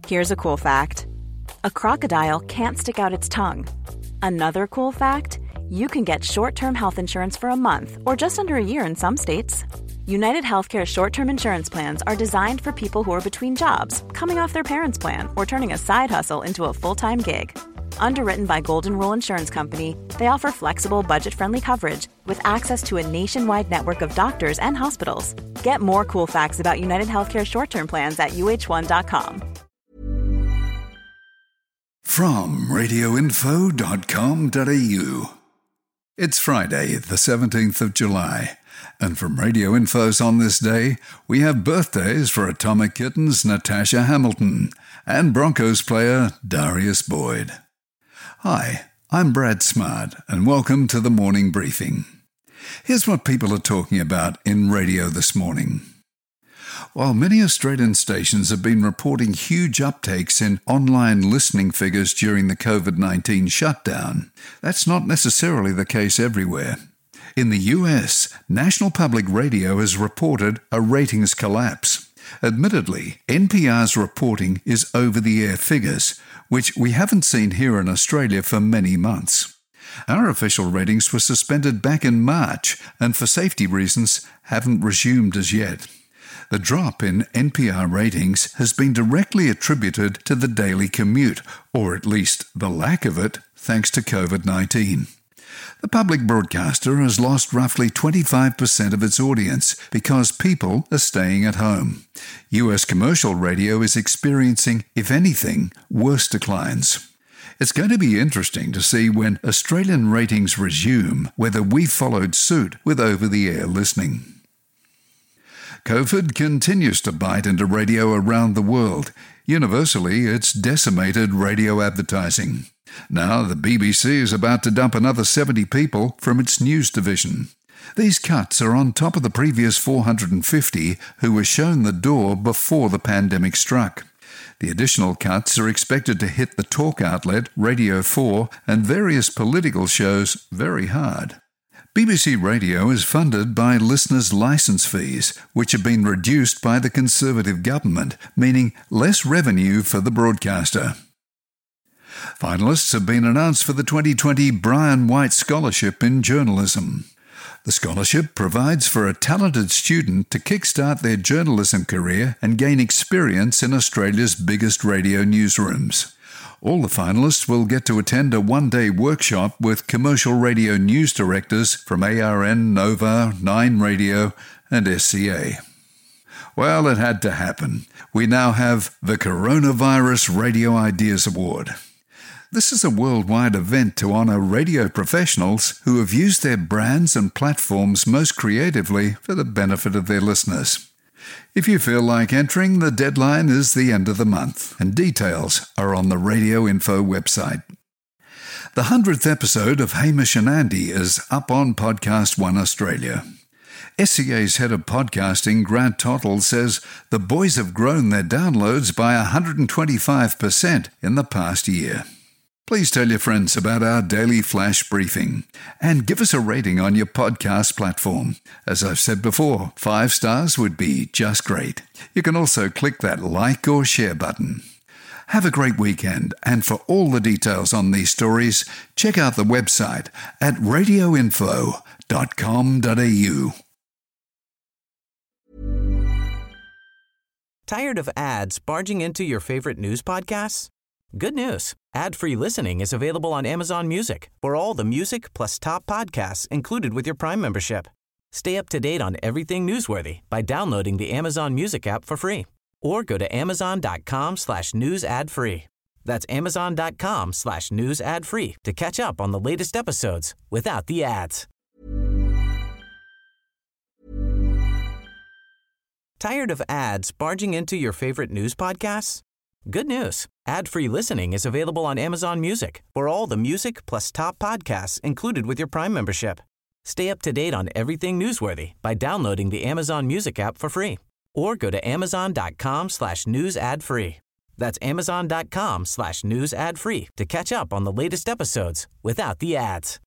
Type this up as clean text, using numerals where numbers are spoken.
Here's a cool fact. A crocodile can't stick out its tongue. Another cool fact, you can get short-term health insurance for a month or just under a year in some states. United Healthcare short-term insurance plans are designed for people who are between jobs, coming off their parents' plan, or turning a side hustle into a full-time gig. Underwritten by Golden Rule Insurance Company, they offer flexible, budget-friendly coverage with access to a nationwide network of doctors and hospitals. Get more cool facts about United Healthcare short-term plans at uh1.com. From radioinfo.com.au. It's Friday, the 17th of July, and from Radio Info's On This Day, we have birthdays for Atomic Kitten's Natasha Hamilton and Broncos player Darius Boyd. Hi, I'm Brad Smart, and welcome to the Morning Briefing. Here's what people are talking about in radio this morning. While many Australian stations have been reporting huge uptakes in online listening figures during the COVID-19 shutdown, that's not necessarily the case everywhere. In the US, National Public Radio has reported a ratings collapse. Admittedly, NPR's reporting is over-the-air figures, which we haven't seen here in Australia for many months. Our official ratings were suspended back in March and for safety reasons haven't resumed as yet. The drop in NPR ratings has been directly attributed to the daily commute, or at least the lack of it, thanks to COVID-19. The public broadcaster has lost roughly 25% of its audience because people are staying at home. US commercial radio is experiencing, if anything, worse declines. It's going to be interesting to see when Australian ratings resume whether we followed suit with over-the-air listening. COVID continues to bite into radio around the world. Universally, it's decimated radio advertising. Now, the BBC is about to dump another 70 people from its news division. These cuts are on top of the previous 450 who were shown the door before the pandemic struck. The additional cuts are expected to hit the talk outlet, Radio 4, and various political shows very hard. BBC Radio is funded by listeners' licence fees, which have been reduced by the Conservative government, meaning less revenue for the broadcaster. Finalists have been announced for the 2020 Brian White Scholarship in Journalism. The scholarship provides for a talented student to kickstart their journalism career and gain experience in Australia's biggest radio newsrooms. All the finalists will get to attend a one-day workshop with commercial radio news directors from ARN, Nova, 9 Radio and SCA. Well, it had to happen. We now have the Coronavirus Radio Ideas Award. This is a worldwide event to honour radio professionals who have used their brands and platforms most creatively for the benefit of their listeners. If you feel like entering, the deadline is the end of the month, and details are on the Radio Info website. The 100th episode of Hamish and Andy is up on Podcast One Australia. SCA's head of podcasting, Grant Tottle, says the boys have grown their downloads by 125% in the past year. Please tell your friends about our daily flash briefing and give us a rating on your podcast platform. As I've said before, 5 stars would be just great. You can also click that like or share button. Have a great weekend, and for all the details on these stories, check out the website at radioinfo.com.au. Tired of ads barging into your favorite news podcasts? Good news. Ad-free listening is available on Amazon Music for all the music plus top podcasts included with your Prime membership. Stay up to date on everything newsworthy by downloading the Amazon Music app for free or go to amazon.com/news ad free. That's amazon.com/news ad free to catch up on the latest episodes without the ads. Tired of ads barging into your favorite news podcasts? Good news. Ad-free listening is available on Amazon Music for all the music plus top podcasts included with your Prime membership. Stay up to date on everything newsworthy by downloading the Amazon Music app for free or go to amazon.com/news ad free. That's amazon.com/news ad free to catch up on the latest episodes without the ads.